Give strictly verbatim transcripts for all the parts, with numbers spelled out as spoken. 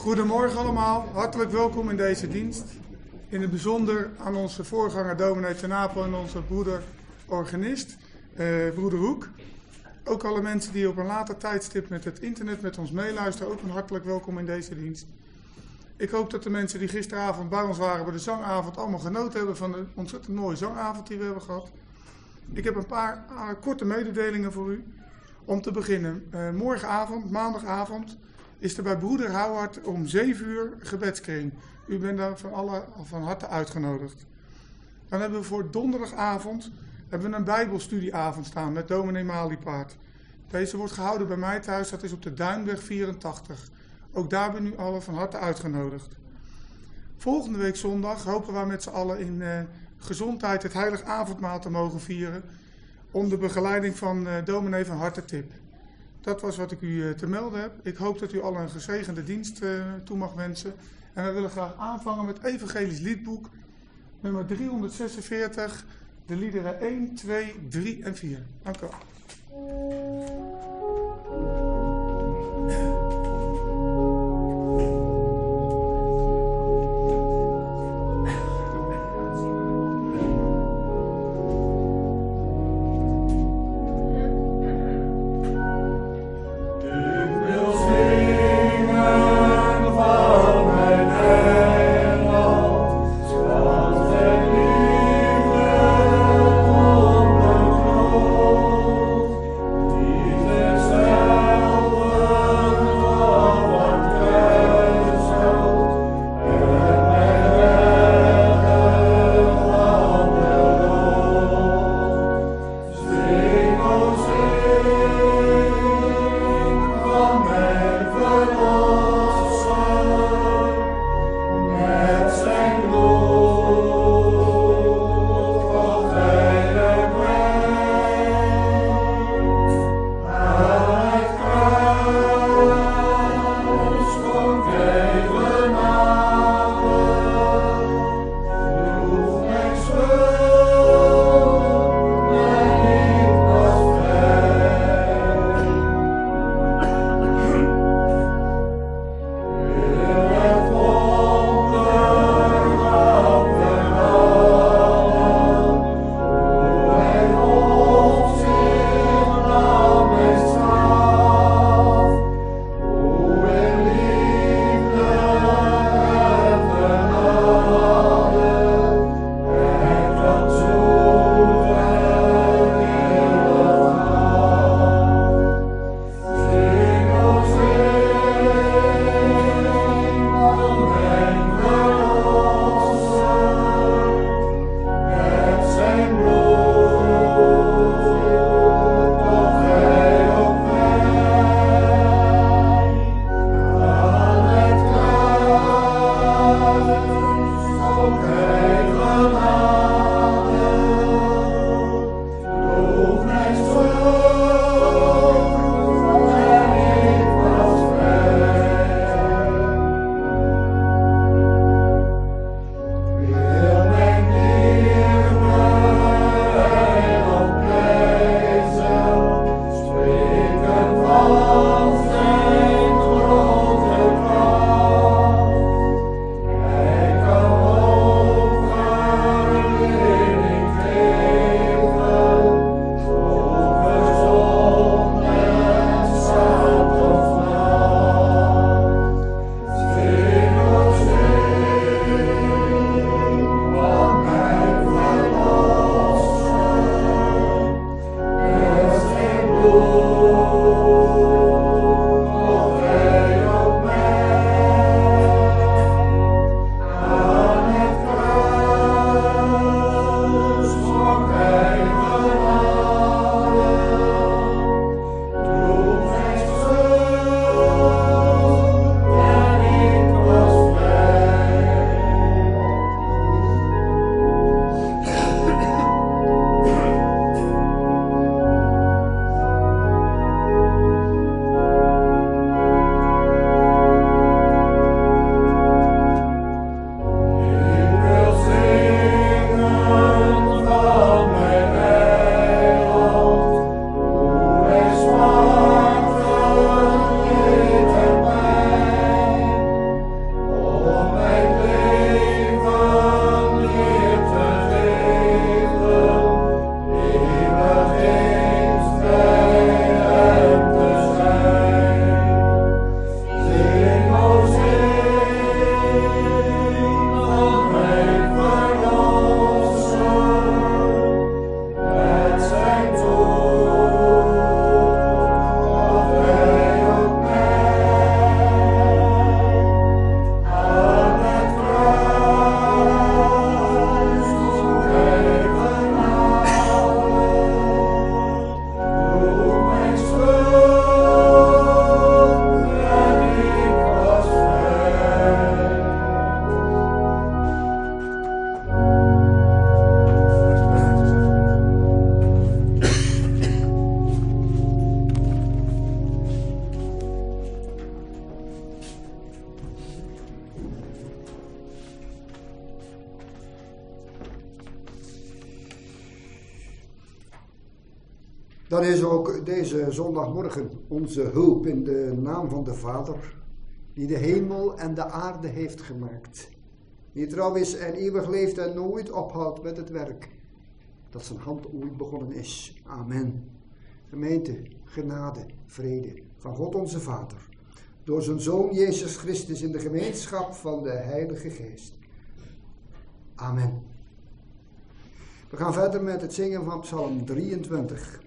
Goedemorgen allemaal, hartelijk welkom in deze dienst. In het bijzonder aan onze voorganger dominee Ten Apel en onze broeder organist, eh, broeder Hoek. Ook alle mensen die op een later tijdstip met het internet met ons meeluisteren, ook een hartelijk welkom in deze dienst. Ik hoop dat de mensen die gisteravond bij ons waren bij de zangavond allemaal genoten hebben van de ontzettend mooie zangavond die we hebben gehad. Ik heb een paar uh, korte mededelingen voor u. Om te beginnen, uh, morgenavond, maandagavond, is er bij broeder Houward om zeven uur gebedskring. U bent daar van, alle, van harte uitgenodigd. Dan hebben we voor donderdagavond hebben we een bijbelstudieavond staan met dominee Maliepaard. Deze wordt gehouden bij mij thuis, dat is op de Duinweg vierentachtig. Ook daar ben u allen van harte uitgenodigd. Volgende week zondag hopen we met z'n allen in uh, gezondheid het heilig avondmaal te mogen vieren. Onder begeleiding van uh, dominee van Hartetip. Dat was wat ik u uh, te melden heb. Ik hoop dat u allen een gezegende dienst uh, toe mag wensen. En we willen graag aanvangen met Evangelisch Liedboek, nummer driehonderdzesenveertig, de liederen één, twee, drie en vier. Dank u wel. Die Dan is ook deze zondagmorgen onze hulp in de naam van de Vader, die de hemel en de aarde heeft gemaakt. Die trouw is en eeuwig leeft en nooit ophoudt met het werk dat zijn hand ooit begonnen is. Amen. Gemeente, genade, vrede van God onze Vader, door zijn Zoon Jezus Christus in de gemeenschap van de Heilige Geest. Amen. We gaan verder met het zingen van Psalm drieëntwintig.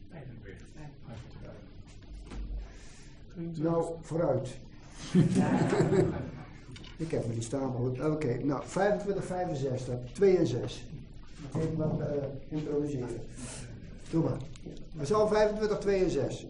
Nou, vooruit. Ik heb me die staan. Oké, okay, nou, vijfentwintig, vijfenzestig, twee en zes. Even wat uh, introduceren. Doe maar. Psalm vijfentwintig, twee en zes.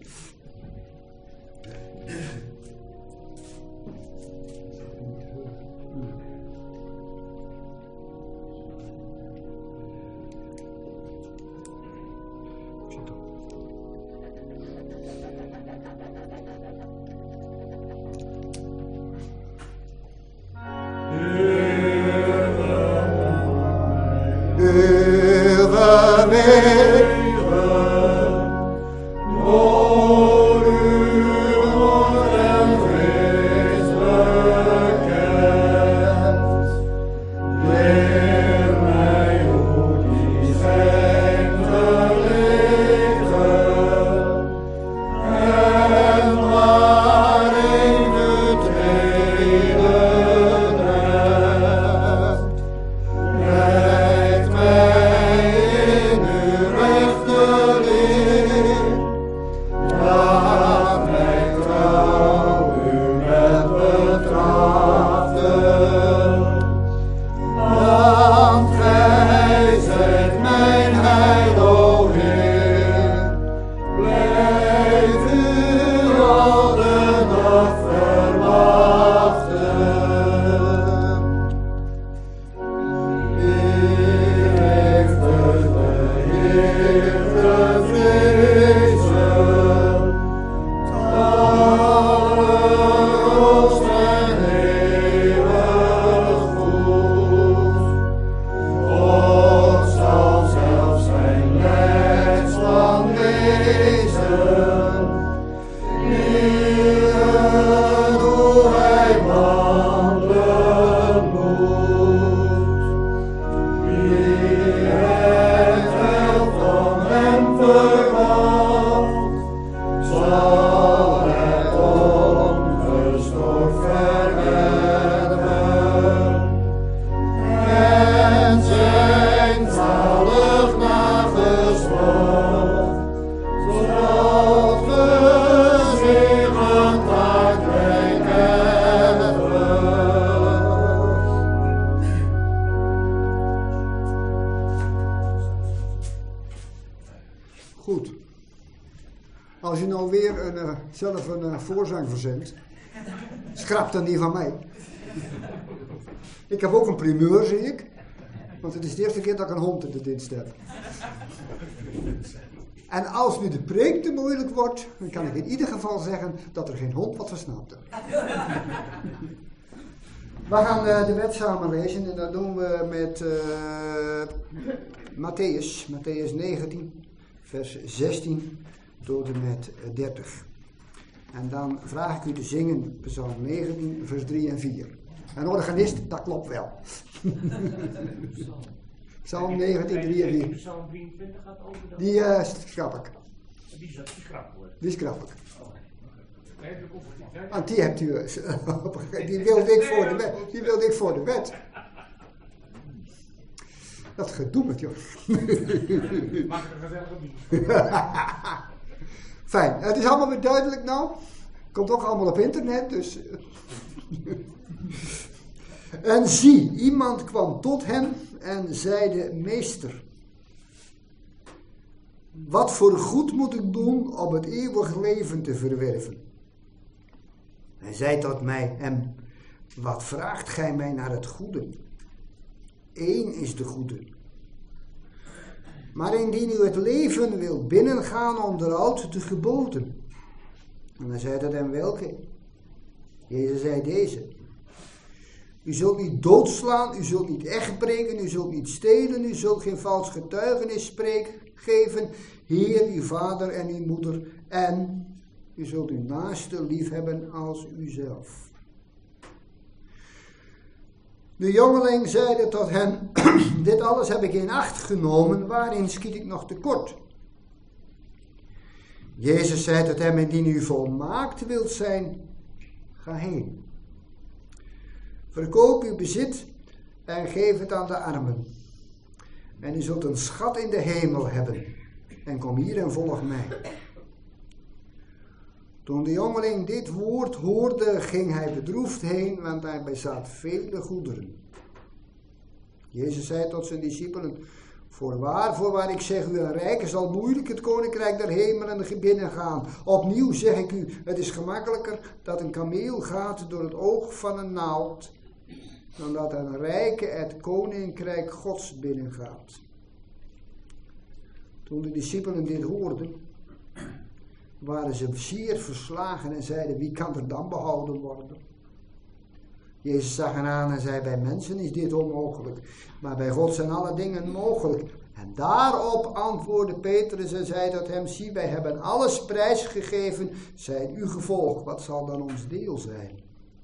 Goed. Als je nou weer een, uh, zelf een uh, voorzang verzint, schrap dan die van mij. Ik heb ook een primeur, zie ik. Want het is de eerste keer dat ik een hond in de dienst heb. En als nu de preek te moeilijk wordt, dan kan ik in ieder geval zeggen dat er geen hond wat versnapt. We gaan uh, de wet samen lezen en dat doen we met uh, Matthäus, Matthäus negentien, vers zestien tot en met dertig. En dan vraag ik u te zingen Psalm negentien, vers drie en vier. Een organist, dat klopt wel. Psalm negentien, drie en vier. Psalm drieëntwintig gaat over dat? Die uh, schrap ik. Die is schrap hoor. Die schrap ik. Nee, dat komt niet. Want die hebt u, die wilde ik voor de wet. Die wilde ik voor de wet. Dat gedoe met joh. Maak er gezellig op niet. Fijn, het is allemaal weer duidelijk nou. Komt ook allemaal op internet, dus. En zie, iemand kwam tot hem en zeide: Meester, wat voor goed moet ik doen om het eeuwig leven te verwerven? Hij zei tot mij hem: wat vraagt gij mij naar het goede? Eén is de goede. Maar indien u het leven wilt binnengaan, onderhoudt de geboden. En hij zei tot hem: welke? Jezus zei deze: u zult niet doodslaan, u zult niet echt breken, u zult niet stelen, u zult geen vals getuigenis spreken, geven. Heer, uw vader en uw moeder. En u zult uw naaste lief hebben als uzelf. De jongeling zeide tot hem, dit alles heb ik in acht genomen, waarin schiet ik nog tekort? Jezus zei tot hem, indien u volmaakt wilt zijn, ga heen. Verkoop uw bezit en geef het aan de armen. En u zult een schat in de hemel hebben. En kom hier en volg mij. Toen de jongeling dit woord hoorde, ging hij bedroefd heen, want hij bezat vele goederen. Jezus zei tot zijn discipelen, voorwaar, voorwaar, ik zeg u, een rijke zal moeilijk het koninkrijk der hemelen binnengaan. Opnieuw zeg ik u, het is gemakkelijker dat een kameel gaat door het oog van een naald, dan dat een rijke het koninkrijk Gods binnengaat. Toen de discipelen dit hoorden, waren ze zeer verslagen en zeiden, wie kan er dan behouden worden? Jezus zag hen aan en zei, bij mensen is dit onmogelijk, maar bij God zijn alle dingen mogelijk. En daarop antwoordde Petrus en zei tot hem, zie, wij hebben alles prijsgegeven, zijn u gevolgd, wat zal dan ons deel zijn?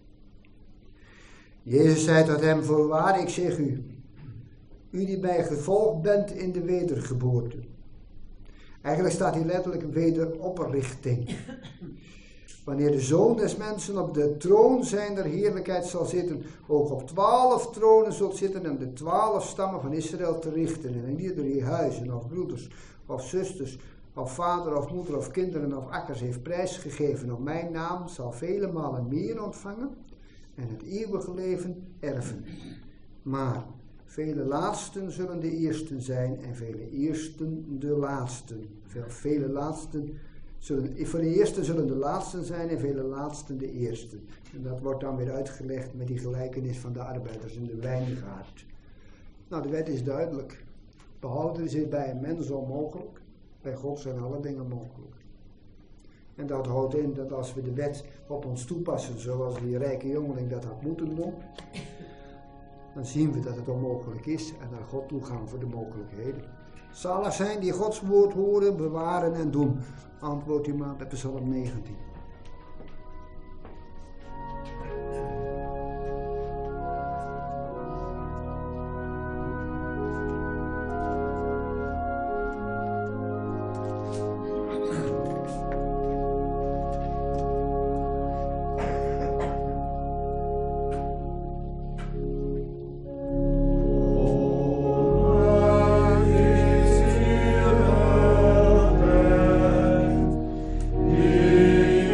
Jezus zei tot hem, voorwaar, ik zeg u, u die mij gevolgd bent in de wedergeboorte. Eigenlijk staat hier letterlijk wederoprichting. Wanneer de Zoon des Mensen op de troon zijner heerlijkheid zal zitten, ook op twaalf tronen zult zitten en de twaalf stammen van Israël te richten. En in ieder die huizen of broeders of zusters of vader of moeder of kinderen of akkers heeft prijsgegeven op mijn naam, zal vele malen meer ontvangen en het eeuwige leven erven. Maar vele laatsten zullen de eersten zijn en vele eersten de laatsten. Vele laatsten zullen, voor de eersten zullen de laatsten zijn en vele laatsten de eersten. En dat wordt dan weer uitgelegd met die gelijkenis van de arbeiders in de wijngaard. Nou, de wet is duidelijk. Behouden is het bij een mens onmogelijk. Bij God zijn alle dingen mogelijk. En dat houdt in dat als we de wet op ons toepassen, zoals die rijke jongeling dat had moeten doen, dan zien we dat het onmogelijk is en naar God toe gaan voor de mogelijkheden. Zalig zijn die Gods woord horen, bewaren en doen. Antwoordt u maar bij Psalm negentien. Yeah.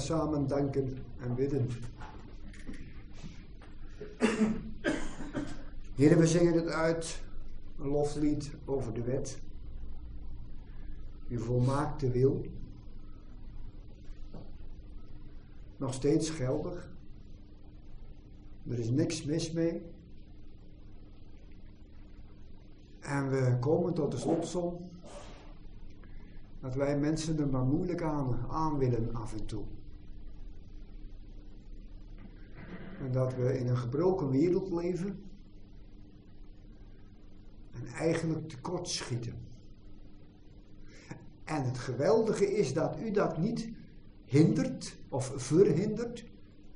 samen danken en bidden. Heer, we zingen het uit, een loflied over de wet. Uw volmaakte wil. Nog steeds geldig. Er is niks mis mee. En we komen tot de slotsom dat wij mensen er maar moeilijk aan, aan willen af en toe. En dat we in een gebroken wereld leven en eigenlijk tekortschieten. En het geweldige is dat u dat niet hindert of verhindert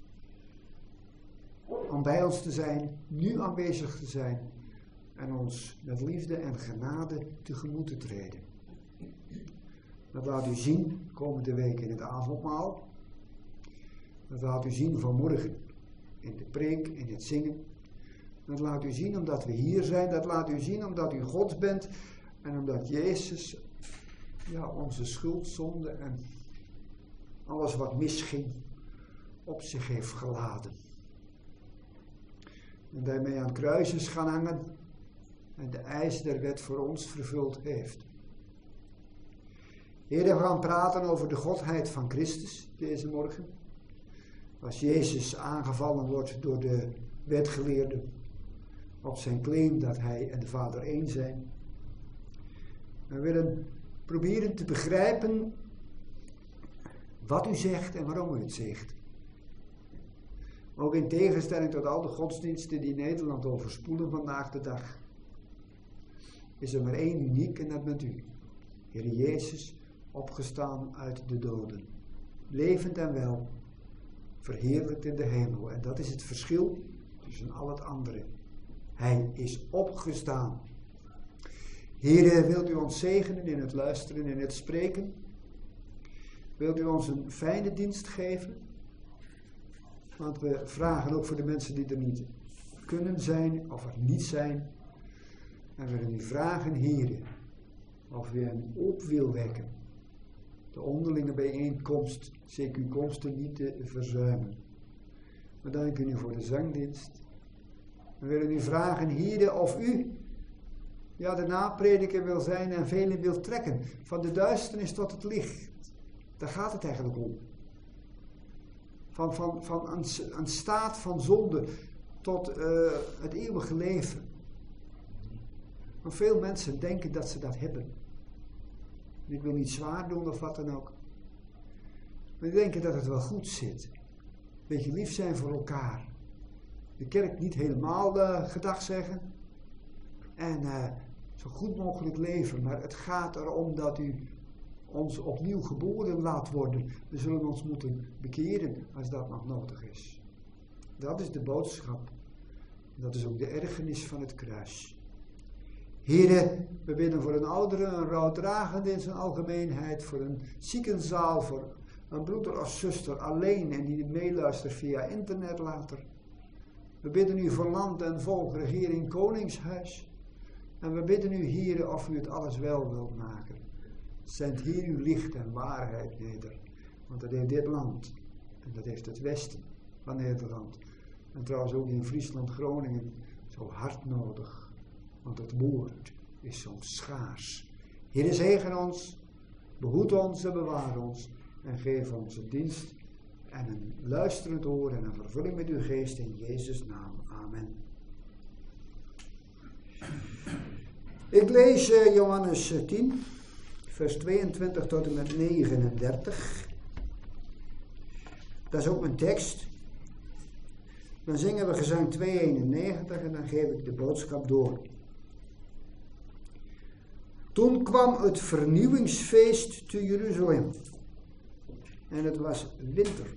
om bij ons te zijn, nu aanwezig te zijn en ons met liefde en genade tegemoet te treden. Dat laat u zien komende week in het avondmaal. Dat laat u zien vanmorgen in de preek, in het zingen. Dat laat u zien omdat we hier zijn. Dat laat u zien omdat u God bent en omdat Jezus ja, onze schuld, zonde en alles wat misging op zich heeft geladen. En daarmee aan het kruis is gaan hangen en de eis der wet voor ons vervuld heeft. Heer, we gaan praten over de godheid van Christus deze morgen. Als Jezus aangevallen wordt door de wetgeleerden op zijn claim dat hij en de Vader één zijn. We willen proberen te begrijpen wat u zegt en waarom u het zegt. Ook in tegenstelling tot al de godsdiensten die Nederland overspoelen vandaag de dag, is er maar één uniek en dat bent u. Heer Jezus, opgestaan uit de doden. Levend en wel, verheerlijkt in de hemel. En dat is het verschil tussen al het andere. Hij is opgestaan. Heer, wilt u ons zegenen in het luisteren en in het spreken? Wilt u ons een fijne dienst geven? Want we vragen ook voor de mensen die er niet kunnen zijn of er niet zijn. En we willen u vragen, Heer, of u hen op wil wekken. De onderlinge bijeenkomst, zeker uw komsten niet te verzuimen. We danken u voor de zangdienst. We willen u vragen, Heer, of u ja, de naprediker wil zijn en velen wil trekken. Van de duisternis tot het licht. Daar gaat het eigenlijk om. Van, van, van een, een staat van zonde tot uh, het eeuwige leven. Maar veel mensen denken dat ze dat hebben. Ik wil niet zwaar doen of wat dan ook. Maar die denken dat het wel goed zit. Een beetje lief zijn voor elkaar. De kerk niet helemaal uh, gedag zeggen. En uh, zo goed mogelijk leven. Maar het gaat erom dat u ons opnieuw geboren laat worden. We zullen ons moeten bekeren als dat nog nodig is. Dat is de boodschap. Dat is ook de ergernis van het kruis. Heren, we bidden voor een oudere, een rouwdragende in zijn algemeenheid, voor een ziekenzaal, voor een broeder of zuster alleen en die meeluistert via internet later. We bidden u voor land en volk, regering, koningshuis. En we bidden u, Heren, of u het alles wel wilt maken. Zend hier uw licht en waarheid neder, want dat heeft dit land en dat heeft het westen van Nederland. En trouwens ook in Friesland, Groningen, zo hard nodig. Want het woord is soms schaars. Heer, zegen ons, behoed ons en bewaar ons. En geef ons een dienst en een luisterend oor en een vervulling met uw geest in Jezus' naam. Amen. Ik lees uh, Johannes tien, vers tweeëntwintig tot en met negenendertig. Dat is ook mijn tekst. Dan zingen we gezang tweehonderdeenennegentig en dan geef ik de boodschap door. Toen kwam het vernieuwingsfeest te Jeruzalem. En het was winter.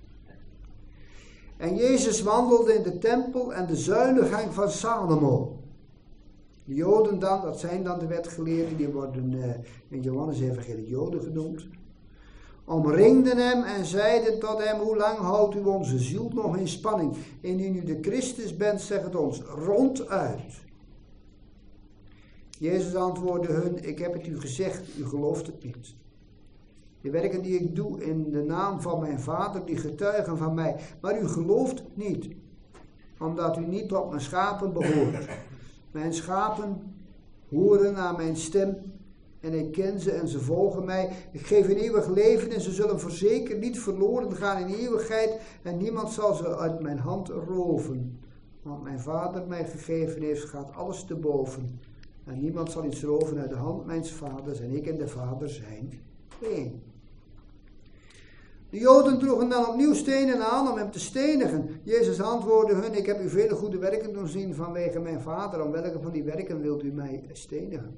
En Jezus wandelde in de tempel en de zuilengang van Salomo. De Joden dan, dat zijn dan de wetgeleerden, die worden uh, in Johannes evangelie Joden genoemd. Omringden hem en zeiden tot hem, hoe lang houdt u onze ziel nog in spanning? Indien u de Christus bent, zeg het ons ronduit. Jezus antwoordde hun, ik heb het u gezegd, u gelooft het niet. De werken die ik doe in de naam van mijn Vader, die getuigen van mij. Maar u gelooft niet, omdat u niet tot mijn schapen behoort. Mijn schapen horen naar mijn stem en ik ken ze en ze volgen mij. Ik geef een eeuwig leven en ze zullen voorzeker niet verloren gaan in eeuwigheid en niemand zal ze uit mijn hand roven. Want mijn Vader mij gegeven heeft, gaat alles te boven. En niemand zal iets roven uit de hand mijns Vaders en ik en de Vader zijn één. De Joden droegen dan opnieuw stenen aan om hem te stenigen. Jezus antwoordde hun, ik heb u vele goede werken doen zien vanwege mijn Vader. Om welke van die werken wilt u mij stenigen?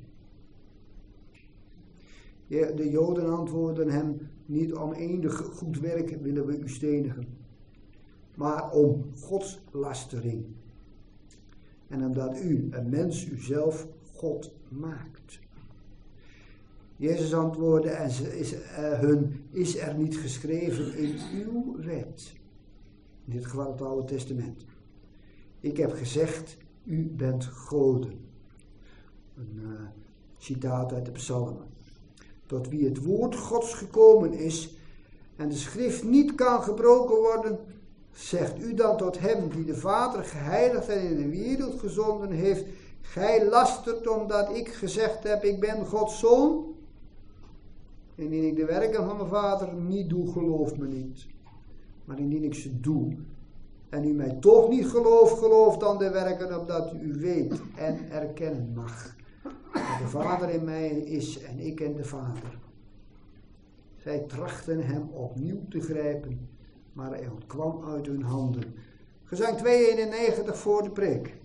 De Joden antwoordden hem, niet om enig goed werk willen we u stenigen, maar om godslastering. En omdat u, een mens, uzelf God maakt. Jezus antwoordde en ze is, uh, hun, is er niet geschreven in uw wet, in dit geval het Oude Testament. Ik heb gezegd, u bent goden. Een uh, citaat uit de psalmen. Tot wie het woord Gods gekomen is en de schrift niet kan gebroken worden, zegt u dan tot hem die de Vader geheiligd en in de wereld gezonden heeft, gij lastert omdat ik gezegd heb, ik ben Gods zoon? Indien ik de werken van mijn Vader niet doe, geloof me niet. Maar indien ik ze doe en u mij toch niet gelooft, geloof dan de werken opdat u weet en erkennen mag. Dat de Vader in mij is en ik in de Vader. Zij trachten hem opnieuw te grijpen, maar hij ontkwam uit hun handen. Gezang tweehonderdeenennegentig voor de preek.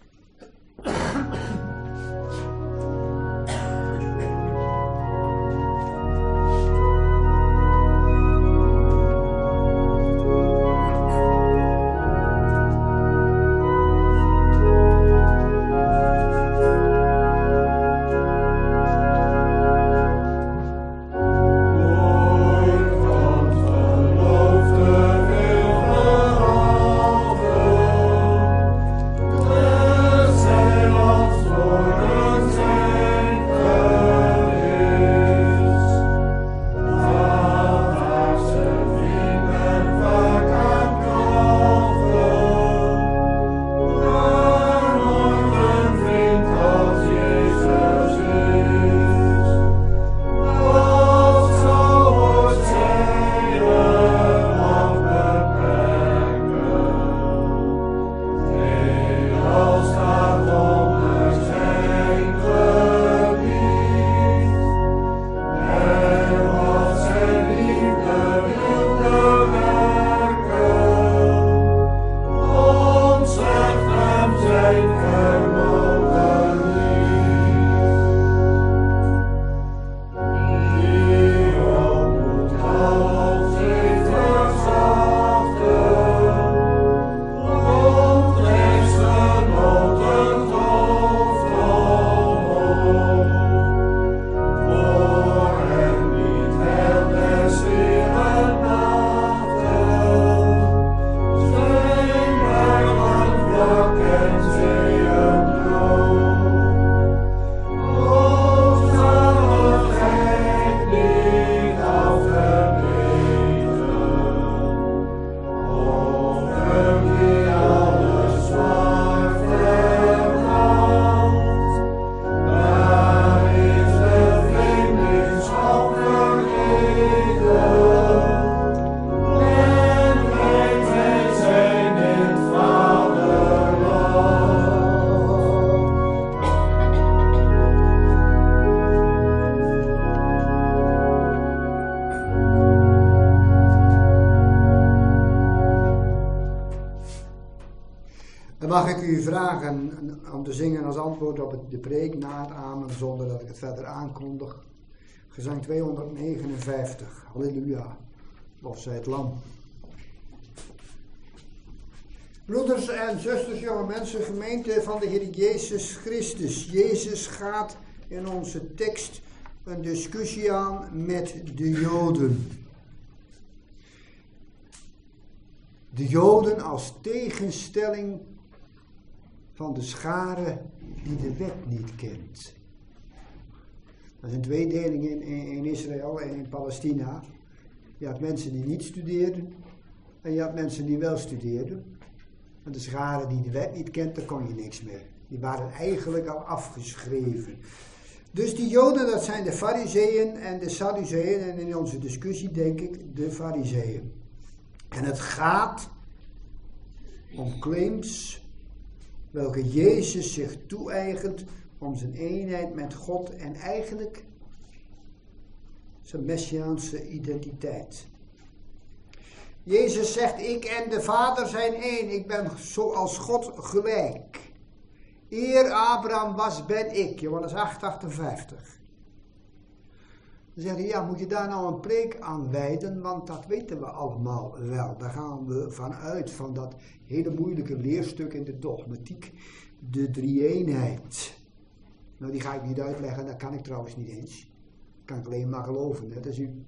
Mag ik u vragen om te zingen als antwoord op de preek na het amen, zonder dat ik het verder aankondig. Gezang tweehonderdnegenenvijftig. Halleluja. Lof zij het lam. Broeders en zusters, jonge mensen, gemeente van de Heer Jezus Christus. Jezus gaat in onze tekst een discussie aan met de Joden. De Joden als tegenstelling van de schare die de wet niet kent. Dat is een tweedeling in, in, in Israël en in Palestina. Je had mensen die niet studeerden en je had mensen die wel studeerden. En de schare die de wet niet kent, daar kon je niks mee. Die waren eigenlijk al afgeschreven. Dus die Joden, dat zijn de Farizeeën en de Sadduceeën en in onze discussie denk ik de Farizeeën. En het gaat om claims welke Jezus zich toe-eigent om zijn eenheid met God en eigenlijk zijn messiaanse identiteit. Jezus zegt, ik en de Vader zijn één, ik ben zoals God gelijk. Eer Abraham was, ben ik, Johannes acht, achtenvijftig. Dan zegt hij, ja, moet je daar nou een preek aan wijden, want dat weten we allemaal wel. Daar gaan we vanuit, van dat hele moeilijke leerstuk in de dogmatiek, de drie-eenheid. Nou, die ga ik niet uitleggen, dat kan ik trouwens niet eens. Kan ik alleen maar geloven, net als u.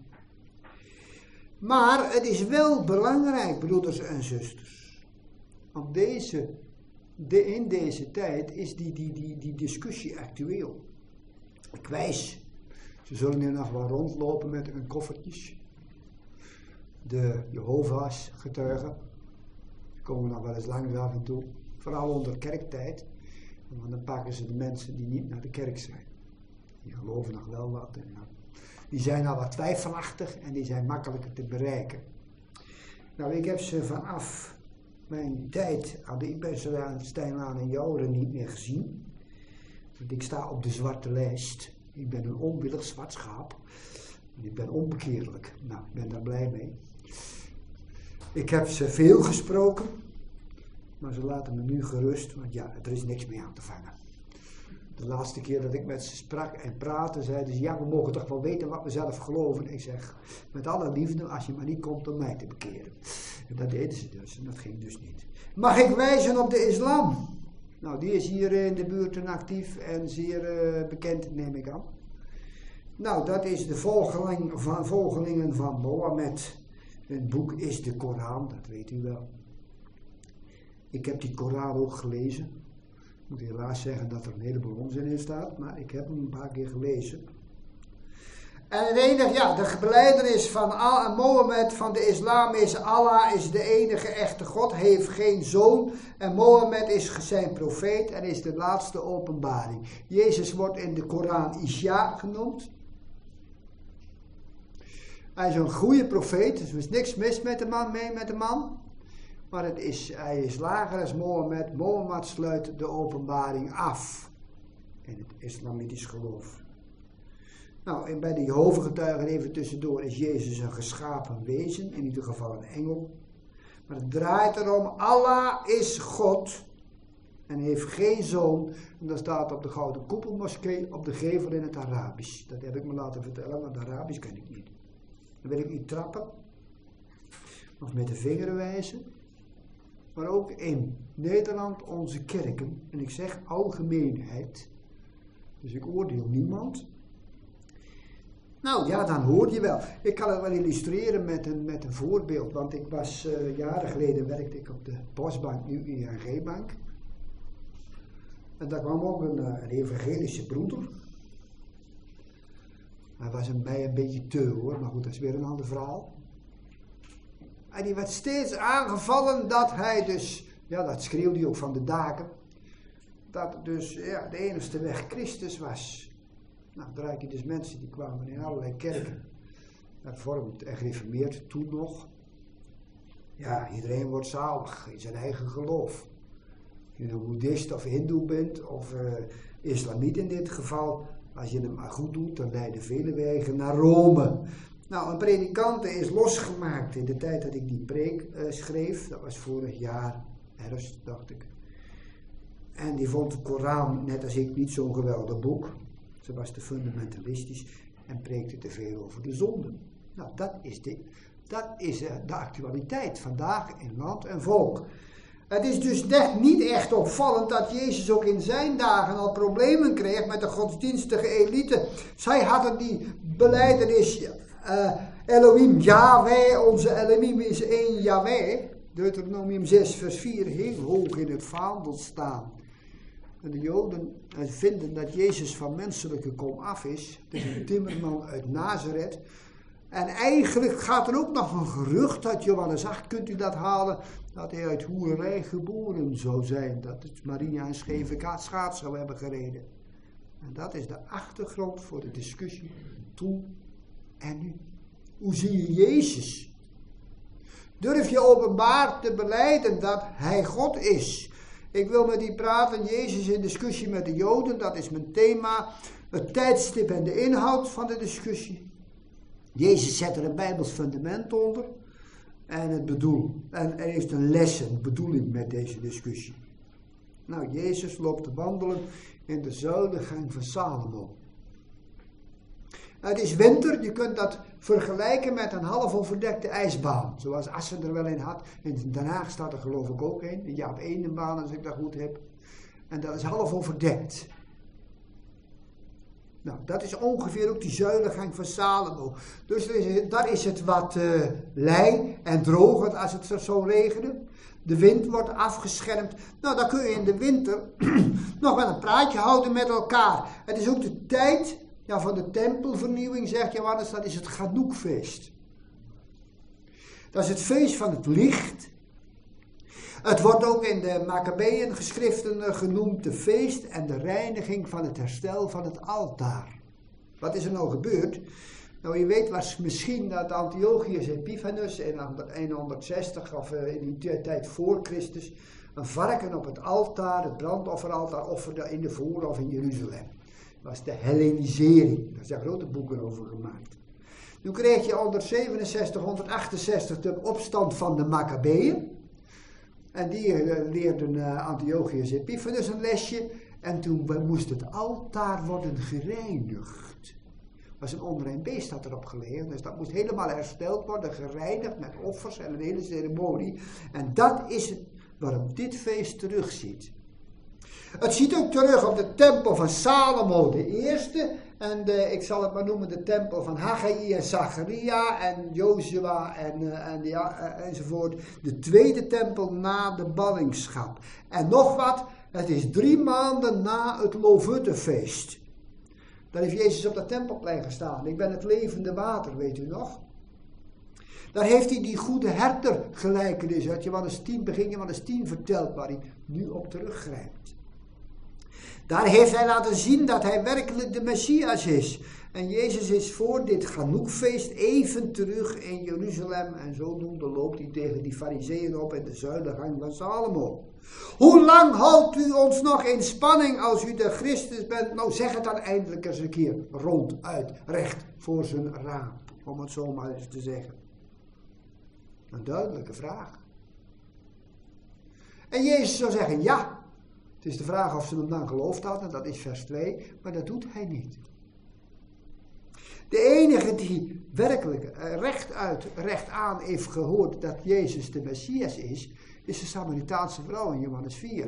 Maar het is wel belangrijk, broeders en zusters. Want deze, de, in deze tijd is die, die, die, die discussie actueel. Ik wijs, ze zullen hier nog wel rondlopen met hun koffertjes. De Jehovah's getuigen. Ze komen nog wel eens langs af en toe. Vooral onder kerktijd. Want dan pakken ze de mensen die niet naar de kerk zijn. Die geloven nog wel wat. En die zijn al wat twijfelachtig en die zijn makkelijker te bereiken. Nou, ik heb ze vanaf mijn tijd aan de Ibersteinlaan in Jouren niet meer gezien. Want ik sta op de zwarte lijst. Ik ben een onwillig zwart schaap. En ik ben onbekeerlijk. Nou, ik ben daar blij mee. Ik heb ze veel gesproken. Maar ze laten me nu gerust, want ja, er is niks meer aan te vangen. De laatste keer dat ik met ze sprak en praatte, zeiden ze, ja, we mogen toch wel weten wat we zelf geloven. Ik zeg, met alle liefde, als je maar niet komt om mij te bekeren. En dat deden ze dus, en dat ging dus niet. Mag ik wijzen op de islam? Nou, die is hier in de buurten actief en zeer uh, bekend, neem ik aan. Nou, dat is de volgeling van, volgelingen van Mohammed. Hun boek is de Koran, dat weet u wel. Ik heb die Koran ook gelezen. Ik moet helaas zeggen dat er een heleboel onzin in staat, maar ik heb hem een paar keer gelezen. En het enige, ja, de belijdenis van Al- Mohammed van de islam is, Allah is de enige echte God, heeft geen zoon. En Mohammed is zijn profeet en is de laatste openbaring. Jezus wordt in de Koran Isha genoemd. Hij is een goede profeet, dus er is niks mis met de man, mee met de man. Maar het is, hij is lager als Mohammed. Mohammed sluit de openbaring af in het islamitisch geloof. Nou, en bij de Jehovah-getuigen even tussendoor is Jezus een geschapen wezen, in ieder geval een engel. Maar het draait erom, Allah is God en heeft geen zoon. En dat staat op de Gouden Koepelmoskee op de gevel in het Arabisch. Dat heb ik me laten vertellen, want Arabisch ken ik niet. Dan wil ik niet trappen of met de vinger wijzen. Maar ook in Nederland onze kerken, en ik zeg algemeenheid, dus ik oordeel niemand. Nou ja, dan hoor je wel. Ik kan het wel illustreren met een, met een voorbeeld, want ik was uh, jaren geleden werkte ik op de Postbank, nu I N G-bank. En daar kwam ook een, een evangelische broeder. Hij was een, mij een beetje te hoor, maar goed, dat is weer een ander verhaal. En die werd steeds aangevallen dat hij dus, ja dat schreeuwde hij ook van de daken, dat dus ja, de enigste weg Christus was. Nou, daar had je dus mensen die kwamen in allerlei kerken, hervormd en gereformeerd toen nog. Ja, iedereen wordt zalig in zijn eigen geloof. Of je nou boeddhist of hindoe bent, of uh, islamiet in dit geval, als je het maar goed doet, dan leiden vele wegen naar Rome. Nou, een predikant is losgemaakt in de tijd dat ik die preek uh, schreef. Dat was vorig jaar, herfst, dacht ik. En die vond de Koran, net als ik, niet zo'n geweldig boek. Ze was te fundamentalistisch en preekte te veel over de zonden. Nou, dat is de, dat is, uh, de actualiteit vandaag in land en volk. Het is dus net niet echt opvallend dat Jezus ook in zijn dagen al problemen kreeg met de godsdienstige elite. Zij hadden die belijdenis... Uh, Elohim, Yahweh, onze Elohim is één Yahweh. Deuteronomium zes vers vier, heel hoog in het vaandel staan. En de Joden vinden dat Jezus van menselijke kom af is. Het is een timmerman uit Nazareth. En eigenlijk gaat er ook nog een gerucht uit Johannes acht, kunt u dat halen, dat hij uit hoererij geboren zou zijn. Dat het Maria een scheve schaats zou hebben gereden. En dat is de achtergrond voor de discussie toen en nu. Hoe zie je Jezus? Durf je openbaar te belijden dat hij God is? Ik wil met u praten, Jezus in discussie met de Joden, dat is mijn thema. Het tijdstip en de inhoud van de discussie. Jezus zet er een Bijbels fundament onder. En het bedoel, en er heeft een les, een bedoeling met deze discussie. Nou, Jezus loopt te wandelen in de zuilengang van Salomo. Het is winter, je kunt dat vergelijken met een half overdekte ijsbaan. Zoals Assen er wel in had. In Den Haag staat er geloof ik ook een. In Jaap Eendenbaan als ik dat goed heb. En dat is half overdekt. Nou, dat is ongeveer ook die zuilengang van Salomo. Dus er is, daar is het wat uh, lei en droger als het zou regenen. De wind wordt afgeschermd. Nou, dan kun je in de winter nog wel een praatje houden met elkaar. Het is ook de tijd ja, van de tempelvernieuwing, zegt Johannes, dat is het Chanoukfeest. Dat is het feest van het licht. Het wordt ook in de Maccabeeën-geschriften genoemd de feest en de reiniging van het herstel van het altaar. Wat is er nou gebeurd? Nou, je weet was misschien dat Antiochus Epiphanes in honderdzestig of in die tijd voor Christus een varken op het altaar, het brandofferaltaar, offerde in de Voor of in Jeruzalem. Dat was de Hellenisering. Daar zijn grote boeken over gemaakt. Nu kreeg je honderdzevenenzestig, honderdachtenzestig de opstand van de Maccabeeën. En die uh, leerden uh, Antiochus Epiphanes een lesje. En toen moest het altaar worden gereinigd. Was een onrein beest had erop gelegen. Dus dat moest helemaal hersteld worden, gereinigd met offers en een hele ceremonie. En dat is het waarom dit feest terugziet. Het ziet ook terug op de tempel van Salomo de eerste. En de, ik zal het maar noemen de tempel van Haggai en Zacharia en Jozua en, uh, en ja, uh, enzovoort. De tweede tempel na de ballingschap. En nog wat, het is drie maanden na het Loofhuttenfeest. Daar heeft Jezus op dat tempelplein gestaan. Ik ben het levende water, weet u nog? Daar heeft hij die goede herder gelijkenis uit Johannes tien, begin Johannes tien verteld, waar hij nu op teruggrijpt. Daar heeft hij laten zien dat hij werkelijk de Messias is. En Jezus is voor dit Chanoukfeest even terug in Jeruzalem. En zodoende loopt hij tegen die Farizeeën op in de zuilengang van Salomo. Hoe lang houdt u ons nog in spanning als u de Christus bent? Nou, zeg het dan eindelijk eens een keer ronduit, recht voor zijn raam. Om het zo maar eens te zeggen. Een duidelijke vraag. En Jezus zou zeggen, ja. Het is de vraag of ze hem dan geloofd hadden, dat is vers twee, maar dat doet hij niet. De enige die werkelijk rechtuit, rechtaan heeft gehoord dat Jezus de Messias is, is de Samaritaanse vrouw in Johannes vier.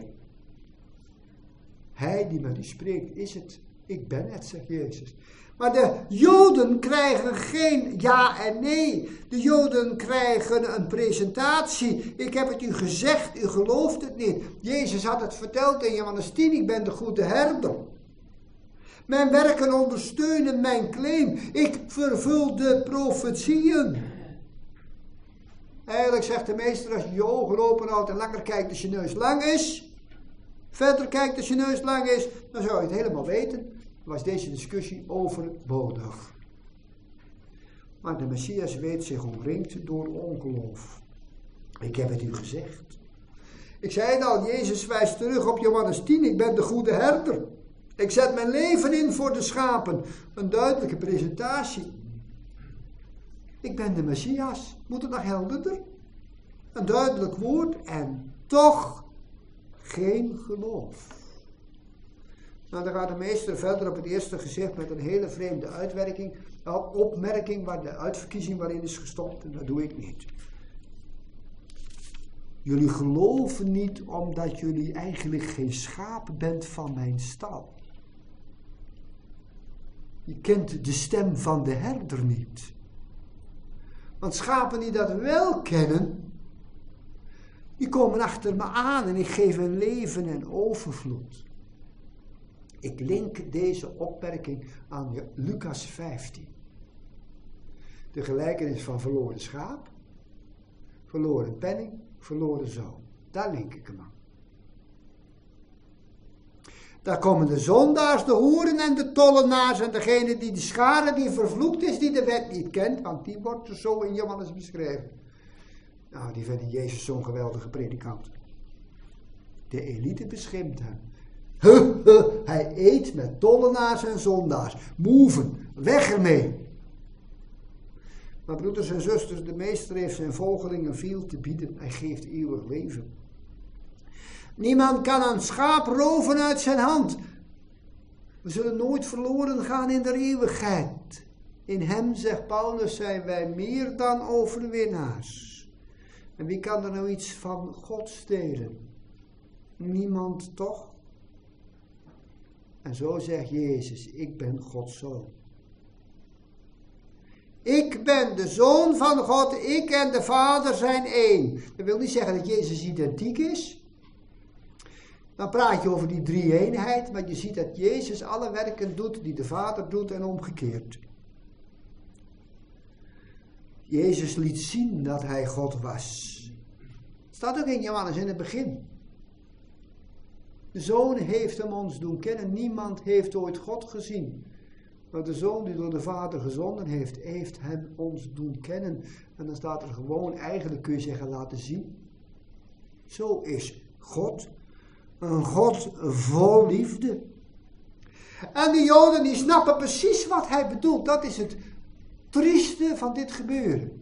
Hij die met u spreekt, is het. Ik ben het, zegt Jezus. Maar de Joden krijgen geen ja en nee. De Joden krijgen een presentatie. Ik heb het u gezegd, u gelooft het niet. Jezus had het verteld in Johannes tien, ik ben de goede herder. Mijn werken ondersteunen mijn claim. Ik vervul de profetieën. Eigenlijk zegt de meester, als je je ogen open houdt en langer kijkt als je neus lang is, verder kijkt als je neus lang is, dan zou je het helemaal weten. Was deze discussie overbodig. Maar de Messias weet zich omringd door ongeloof. Ik heb het u gezegd. Ik zei het al, Jezus wijst terug op Johannes tien, ik ben de goede herder. Ik zet mijn leven in voor de schapen. Een duidelijke presentatie. Ik ben de Messias. Moet het nog helderder? Een duidelijk woord en toch geen geloof. Nou, dan gaat de meester verder op het eerste gezicht met een hele vreemde uitwerking, opmerking waar de uitverkiezing waarin is gestopt. En dat doe ik niet. Jullie geloven niet omdat jullie eigenlijk geen schaap bent van mijn stal. Je kent de stem van de herder niet. Want schapen die dat wel kennen, die komen achter me aan en ik geef hen leven en overvloed. Ik link deze opmerking aan Lucas vijftien. De gelijkenis van verloren schaap, verloren penning, verloren zoon. Daar link ik hem aan. Daar komen de zondaars, de hoeren en de tollenaars en degene die de schare die vervloekt is, die de wet niet kent, want die wordt er zo in Johannes beschreven. Nou, die vinden Jezus zo'n geweldige predikant. De elite beschimpt hem. Huh, huh, hij eet met tollenaars en zondaars. Moeven, weg ermee. Maar broeders en zusters, de meester heeft zijn volgelingen veel te bieden. Hij geeft eeuwig leven. Niemand kan een schaap roven uit zijn hand. We zullen nooit verloren gaan in de eeuwigheid. In hem, zegt Paulus, zijn wij meer dan overwinnaars. En wie kan er nou iets van God stelen? Niemand toch? En zo zegt Jezus, ik ben Gods zoon. Ik ben de zoon van God, ik en de Vader zijn één. Dat wil niet zeggen dat Jezus identiek is. Dan praat je over die drie-eenheid, maar je ziet dat Jezus alle werken doet die de Vader doet en omgekeerd. Jezus liet zien dat hij God was. Staat ook in Johannes in het begin. De Zoon heeft hem ons doen kennen. Niemand heeft ooit God gezien. Maar de Zoon die door de Vader gezonden heeft, heeft hem ons doen kennen. En dan staat er gewoon, eigenlijk kun je zeggen, laten zien. Zo is God. Een God vol liefde. En de Joden die snappen precies wat hij bedoelt. Dat is het trieste van dit gebeuren.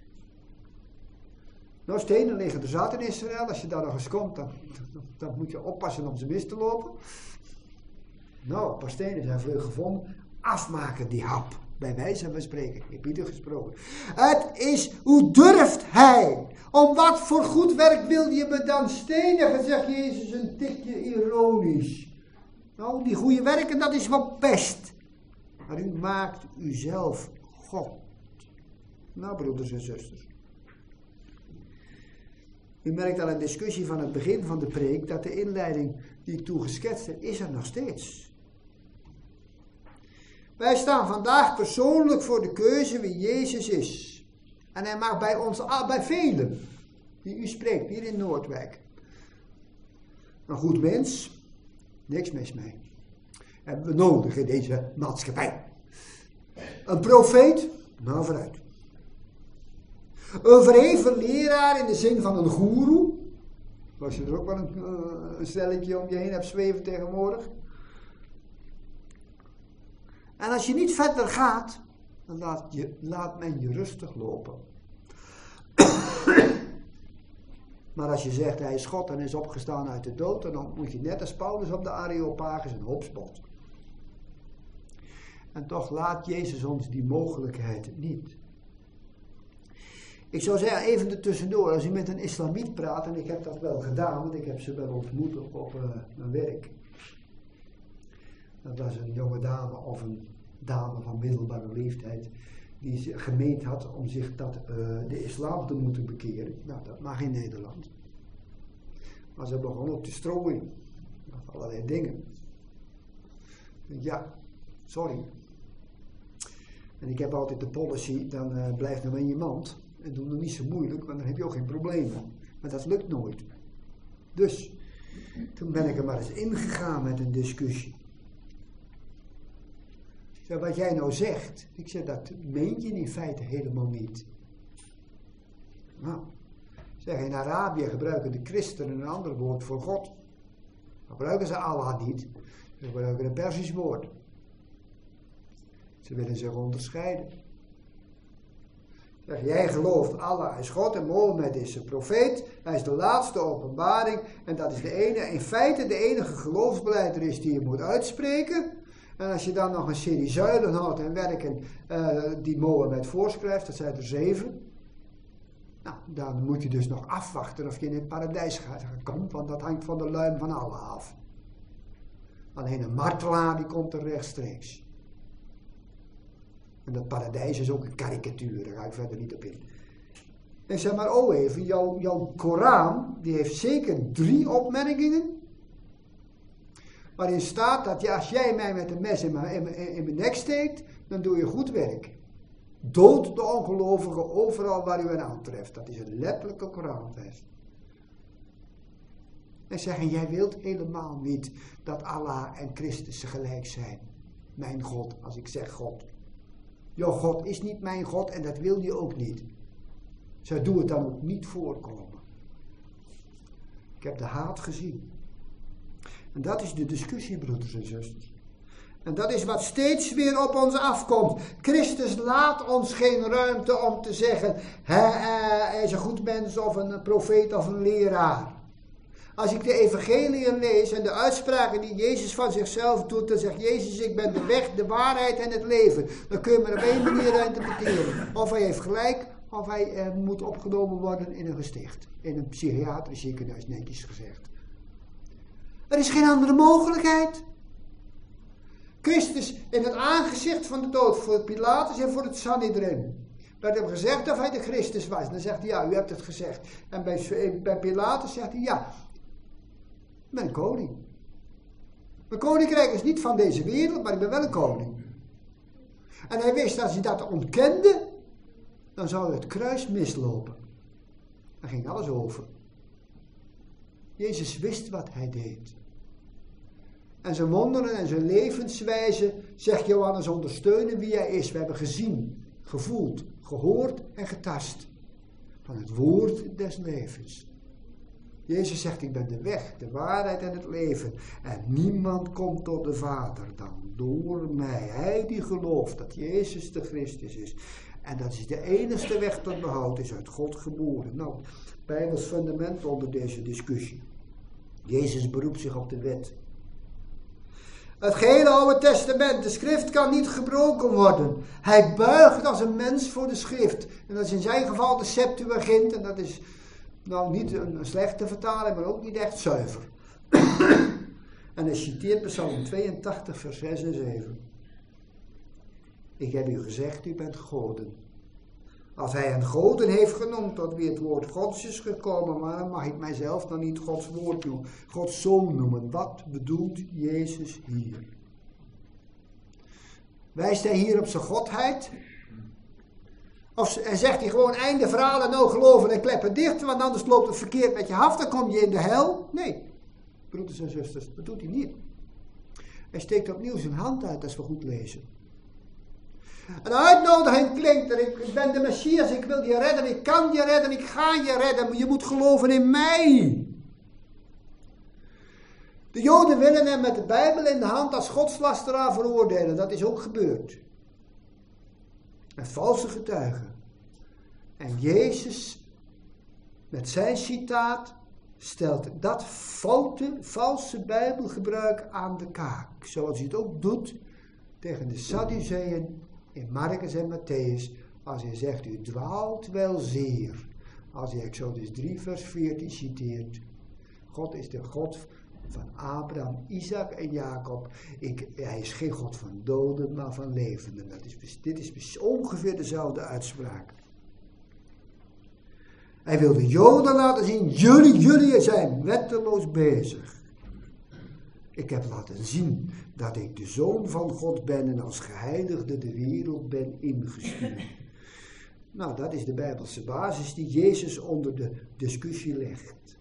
Nou, stenen liggen er zat in Israël. Als je daar nog eens komt, dan, dan moet je oppassen om ze mis te lopen. Nou, een paar stenen zijn vlug gevonden. Afmaken die hap. Bij wijze van spreken. Ik heb ieder gesproken. Het is, hoe durft hij? Om wat voor goed werk wil je me dan stenigen? Zegt Jezus een tikje ironisch. Nou, die goede werken, dat is wat pest. Maar u maakt uzelf God. Nou, broeders en zusters. U merkt aan een discussie van het begin van de preek dat de inleiding die ik toen geschetst heb, is er nog steeds. Wij staan vandaag persoonlijk voor de keuze wie Jezus is. En hij mag bij ons, bij velen, die u spreekt, hier in Noordwijk. Een goed mens, niks mis mee. Hebben we nodig in deze maatschappij. Een profeet, nou vooruit. Een verheven leraar in de zin van een goeroe. Als je er ook wel een, een stelletje om je heen hebt zweven tegenwoordig. En als je niet verder gaat, dan laat, je, laat men je rustig lopen. Maar als je zegt hij is God en is opgestaan uit de dood, dan moet je net als Paulus op de Areopagus een hoop spot. En toch laat Jezus ons die mogelijkheid niet. Ik zou zeggen, even ertussendoor, als u met een islamiet praat, en ik heb dat wel gedaan, want ik heb ze wel ontmoet op, op uh, mijn werk. Dat was een jonge dame of een dame van middelbare leeftijd, die gemeend had om zich tot uh, de islam te moeten bekeren. Nou, dat mag in Nederland. Maar ze begon op te strooien. Met allerlei dingen. Ja, sorry. En ik heb altijd de policy, dan uh, blijf nou in je mand. En doe nog niet zo moeilijk, want dan heb je ook geen problemen. Maar dat lukt nooit. Dus, toen ben ik er maar eens ingegaan met een discussie. Ik zeg, wat jij nou zegt, ik zeg, dat meen je in feite helemaal niet. Nou, zeg, in Arabië gebruiken de christenen een ander woord voor God. Gebruiken ze Allah niet, ze gebruiken een Persisch woord. Ze willen zich onderscheiden. Zeg, jij gelooft Allah is God en Mohammed is een profeet. Hij is de laatste openbaring. En dat is de ene, in feite de enige geloofsbeleider is die je moet uitspreken. En als je dan nog een serie zuilen houdt en werken uh, die Mohammed voorschrijft, dat zijn er zeven. Nou, dan moet je dus nog afwachten of je in het paradijs gaat komen, want dat hangt van de luim van Allah af. Alleen een martelaar die komt er rechtstreeks. En dat paradijs is ook een karikatuur, daar ga ik verder niet op in. En zeg maar, oh even, jouw, jouw Koran, die heeft zeker drie opmerkingen. Waarin staat dat ja, als jij mij met een mes in mijn, in, mijn, in mijn nek steekt, dan doe je goed werk. Dood de ongelovigen overal waar u hen aantreft. Dat is een letterlijke Koranvers. En zeggen, jij wilt helemaal niet dat Allah en Christus gelijk zijn. Mijn God, als ik zeg God. Jouw God is niet mijn God en dat wil je ook niet. Zo doe het dan ook niet voorkomen. Ik heb de haat gezien. En dat is de discussie, broeders en zusters. En dat is wat steeds weer op ons afkomt. Christus laat ons geen ruimte om te zeggen, hij, hij is een goed mens of een profeet of een leraar. Als ik de evangeliën lees en de uitspraken die Jezus van zichzelf doet, dan zegt Jezus, ik ben de weg, de waarheid en het leven. Dan kun je maar op één manier interpreteren. Of hij heeft gelijk, of hij eh, moet opgenomen worden in een gesticht. In een psychiatrisch ziekenhuis, netjes gezegd. Er is geen andere mogelijkheid. Christus in het aangezicht van de dood voor Pilatus en voor het Sanhedrin. werd hem gezegd dat hij de Christus was. En dan zegt hij, ja, u hebt het gezegd. En bij, bij Pilatus zegt hij, ja, ik ben een koning. Mijn koninkrijk is niet van deze wereld, maar ik ben wel een koning. En hij wist, als hij dat ontkende, dan zou het kruis mislopen. Dan ging alles over. Jezus wist wat hij deed. En zijn wonderen en zijn levenswijze, zegt Johannes, ondersteunen wie hij is. We hebben gezien, gevoeld, gehoord en getast van het woord des levens. Jezus zegt, ik ben de weg, de waarheid en het leven. En niemand komt tot de Vader dan door mij. Hij die gelooft dat Jezus de Christus is. En dat is de enige weg tot behoud, is uit God geboren. Nou, Bijbels fundament onder deze discussie. Jezus beroept zich op de wet. Het gehele Oude Testament, de schrift kan niet gebroken worden. Hij buigt als een mens voor de schrift. En dat is in zijn geval de Septuagint. En dat is nou niet een slechte vertaling, maar ook niet echt zuiver. En hij citeert Psalm tweeëntachtig, vers zes en zeven. Ik heb u gezegd, u bent goden. Als hij een goden heeft genoemd, tot wie het woord Gods is gekomen, maar dan mag ik mijzelf dan niet Gods woord noemen, Gods zoon noemen. Wat bedoelt Jezus hier? Wijst hij hier op zijn godheid? Of en zegt hij gewoon einde verhaal en nou geloven en kleppen dicht, want anders loopt het verkeerd met je af, dan kom je in de hel? Nee, broeders en zusters, dat doet hij niet. Hij steekt opnieuw zijn hand uit als we goed lezen. Een uitnodiging klinkt er, ik ben de Messias, ik wil je redden, ik kan je redden, ik ga je redden, maar je moet geloven in mij. De Joden willen hem met de Bijbel in de hand als godslasteraar veroordelen, dat is ook gebeurd. Een valse getuige. En Jezus, met zijn citaat, stelt dat foute, valse Bijbelgebruik aan de kaak. Zoals hij het ook doet tegen de Sadduceeën in Marcus en Matthäus, als hij zegt, u dwaalt wel zeer. Als hij Exodus drie vers veertien citeert. God is de God van Abraham, Isaac en Jacob. Ik, hij is geen God van doden, maar van levenden. Dat is, dit is ongeveer dezelfde uitspraak. Hij wil de Joden laten zien, jullie, jullie zijn wetteloos bezig. Ik heb laten zien dat ik de Zoon van God ben en als geheiligde de wereld ben ingestuurd. Nou, dat is de Bijbelse basis die Jezus onder de discussie legt.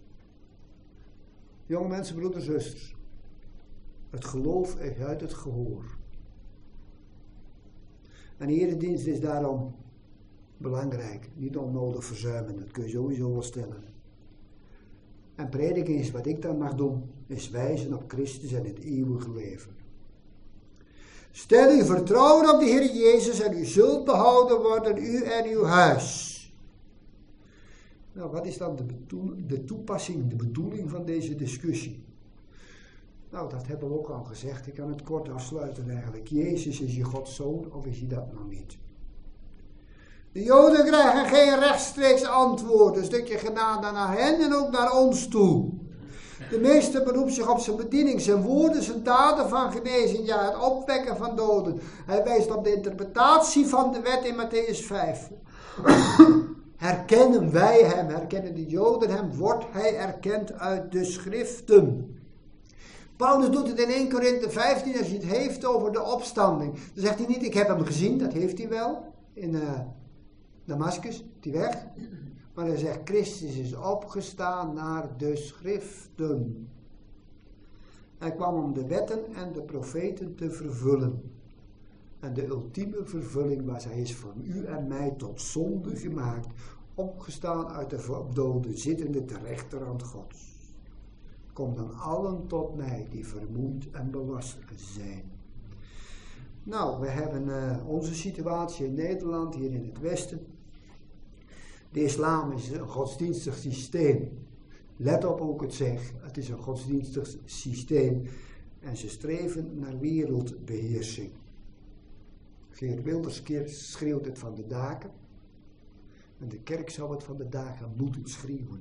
Jonge mensen, broeders en zusters. Het geloof is uit het gehoor. En de eredienst is daarom belangrijk. Niet onnodig verzuimen, dat kun je sowieso wel stellen. En prediking is wat ik dan mag doen, is wijzen op Christus en het eeuwige leven. Stel uw vertrouwen op de Heer Jezus en u zult behouden worden, u en uw huis. Nou, wat is dan de, de toepassing, de bedoeling van deze discussie? Nou, dat hebben we ook al gezegd. Ik kan het kort afsluiten eigenlijk. Jezus, is je Gods zoon of is hij dat nog niet? De Joden krijgen geen rechtstreeks antwoord. Een stukje genade naar hen en ook naar ons toe. De meeste beroept zich op zijn bediening, zijn woorden, zijn daden van genezing, ja, het opwekken van doden. Hij wijst op de interpretatie van de wet in Matthäus vijf. Herkennen wij hem, herkennen de Joden hem, wordt hij erkend uit de schriften. Paulus doet het in eerste Korinthe vijftien, als hij het heeft over de opstanding. Dan zegt hij niet, ik heb hem gezien, dat heeft hij wel, in uh, Damascus, die weg. Maar hij zegt, Christus is opgestaan naar de schriften. Hij kwam om de wetten en de profeten te vervullen. En de ultieme vervulling was, hij is voor u en mij tot zonde gemaakt, opgestaan uit de doden, zittende ter rechterhand Gods. Kom dan allen tot mij die vermoeid en belast zijn. Nou, we hebben uh, onze situatie in Nederland, hier in het Westen. De islam is een godsdienstig systeem. Let op hoe ik het zeg, het is een godsdienstig systeem. En ze streven naar wereldbeheersing. Geert Wilders schreeuwt het van de daken. En de kerk zou het van de daken moeten schreeuwen.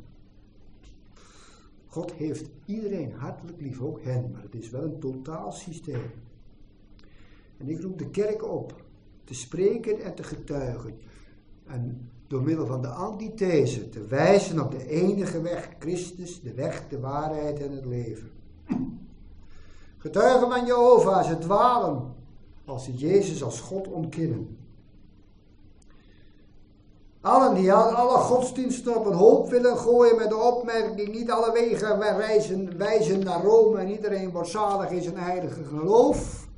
God heeft iedereen hartelijk lief, ook hen, maar het is wel een totaal systeem. En ik roep de kerk op te spreken en te getuigen. En door middel van de antithese te wijzen op de enige weg, Christus, de weg, de waarheid en het leven. Getuigen van Jehovah, ze dwalen als ze Jezus als God ontkennen. Allen die alle godsdiensten op een hoop willen gooien met de opmerking, niet alle wegen wijzen, wijzen naar Rome en iedereen wordt zalig in zijn heilige geloof.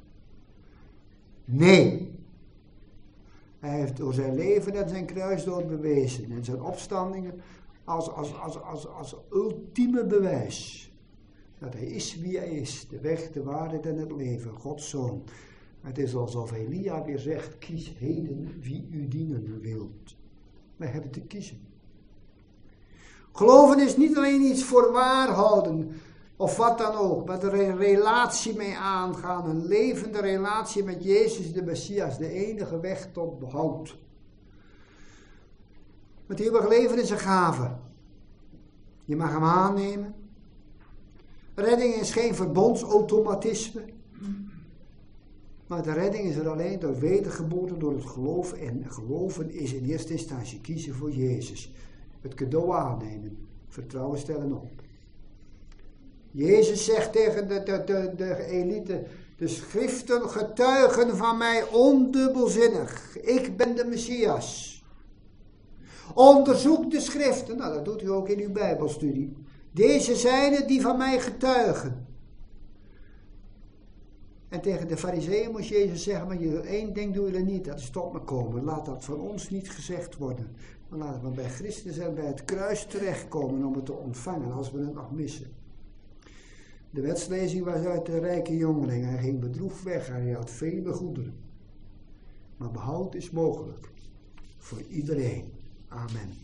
Nee. Hij heeft door zijn leven en zijn kruisdood bewezen en zijn opstandingen als, als, als, als, als ultieme bewijs. Dat hij is wie hij is, de weg, de waarheid en het leven, Gods Zoon. Het is alsof Elia weer zegt, kies heden wie u dienen wilt. Wij hebben te kiezen. Geloven is niet alleen iets voor waarhouden of wat dan ook, maar er een relatie mee aangaan, een levende relatie met Jezus de Messias, de enige weg tot behoud. Het eeuwig leven is een gave. Je mag hem aannemen. Redding is geen verbondsautomatisme. Maar de redding is er alleen door wedergeboorte, door het geloof. En geloven is in eerste instantie kiezen voor Jezus. Het cadeau aannemen. Vertrouwen stellen op. Jezus zegt tegen de, de, de, de elite, de schriften getuigen van mij ondubbelzinnig. Ik ben de Messias. Onderzoek de schriften. Nou, dat doet u ook in uw Bijbelstudie. Deze zijn het die van mij getuigen. En tegen de farizeeën moest Jezus zeggen, maar je, één ding doen jullie niet, dat is tot me komen. Laat dat van ons niet gezegd worden. Maar laten we bij Christus en bij het kruis terechtkomen om het te ontvangen, als we het nog missen. De wetslezing was uit de rijke jongeling. Hij ging bedroefd weg, hij had vele goederen. Maar behoud is mogelijk. Voor iedereen. Amen.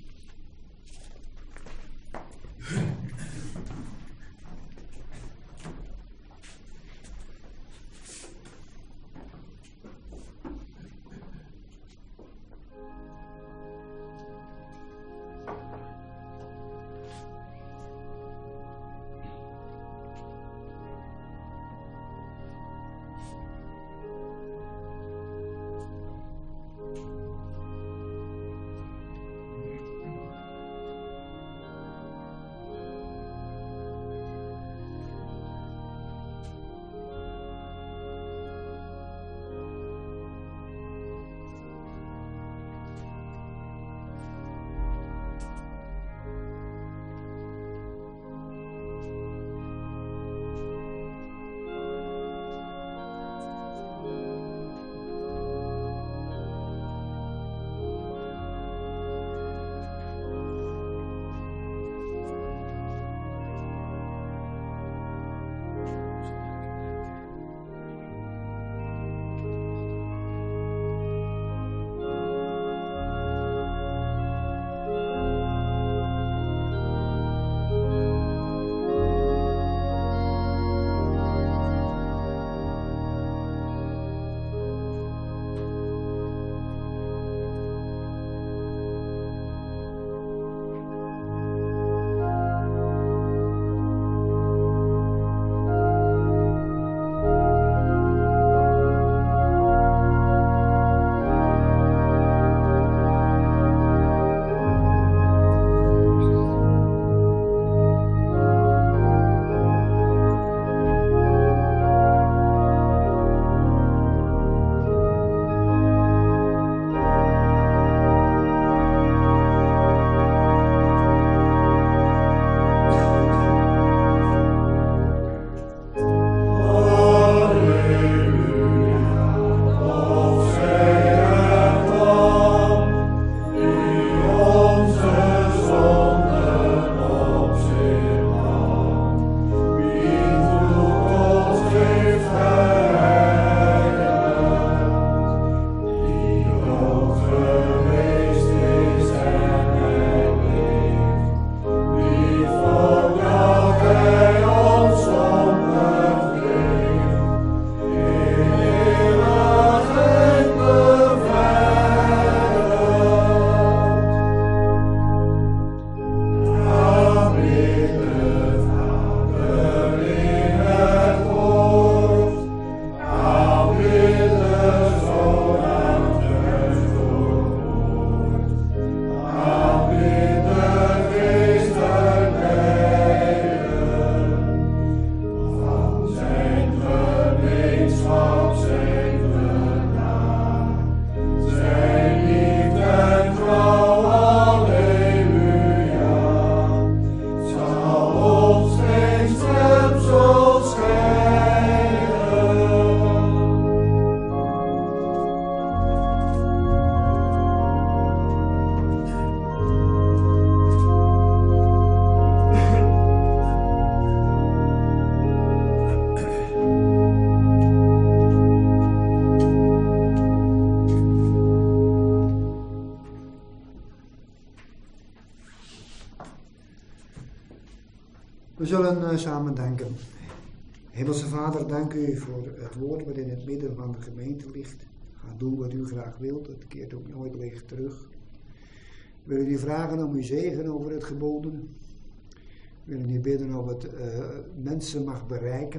uh, samen danken. Hemelse Vader, dank u voor het woord wat in het midden van de gemeente ligt. Ga doen wat u graag wilt, het keert ook nooit leeg terug. We willen u vragen om uw zegen over het geboden. We willen u bidden of het uh, mensen mag bereiken.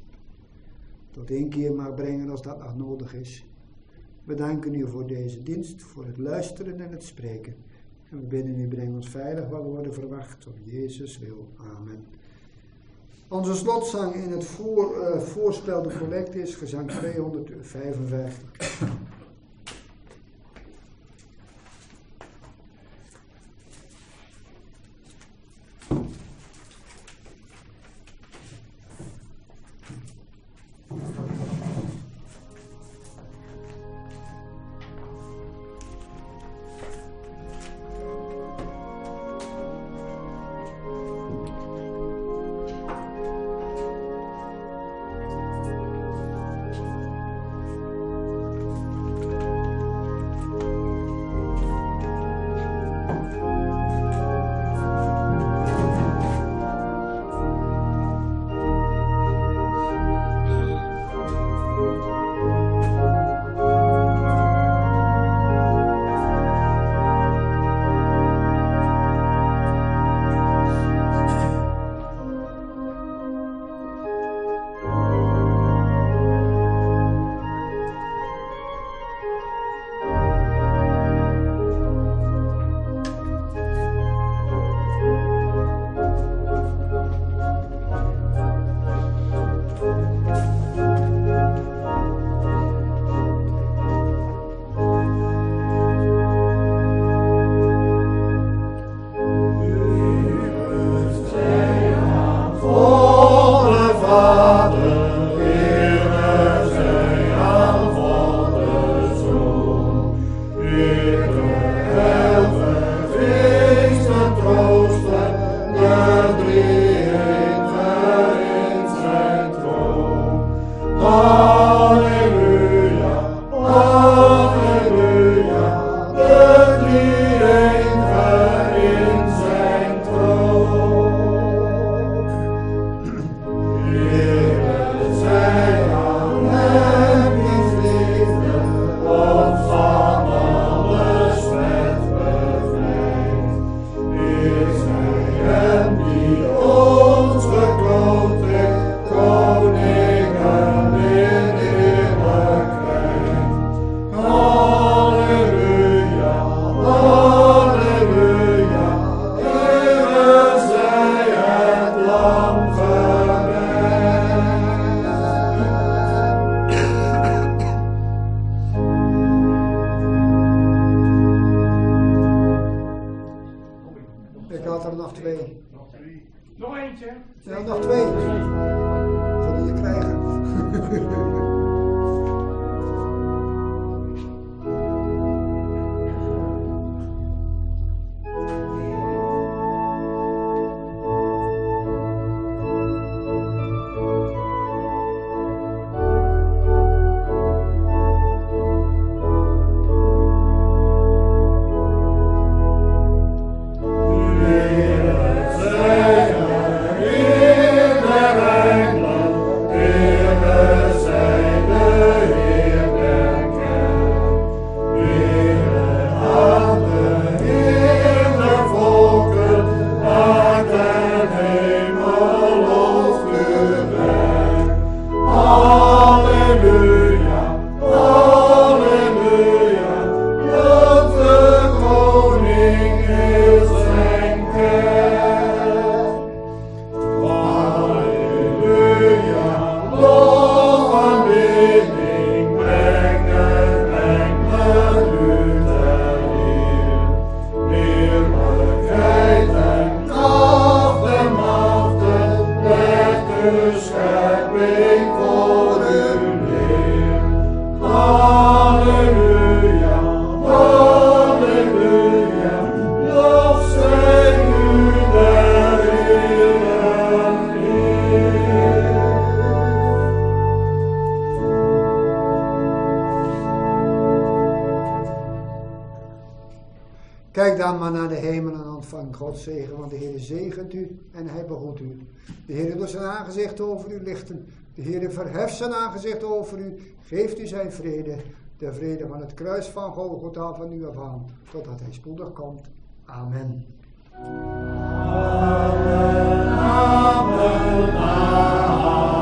Tot één keer mag brengen als dat nog nodig is. We danken u voor deze dienst, voor het luisteren en het spreken. En we bidden u, breng ons veilig waar we worden verwacht. Op Jezus wil. Amen. Onze slotzang in het voor, uh, voorspelde collect is gezang tweehonderdvijfenvijftig. In Kijk dan maar naar de hemel en ontvang Gods zegen, want de Heer zegent u en hij behoedt u. De Heer doet zijn aangezicht over u lichten. De Heer verheft zijn aangezicht over u, geeft u zijn vrede. De vrede van het kruis van Golgotha van u af aan, totdat hij spoedig komt. Amen. Amen, amen, amen.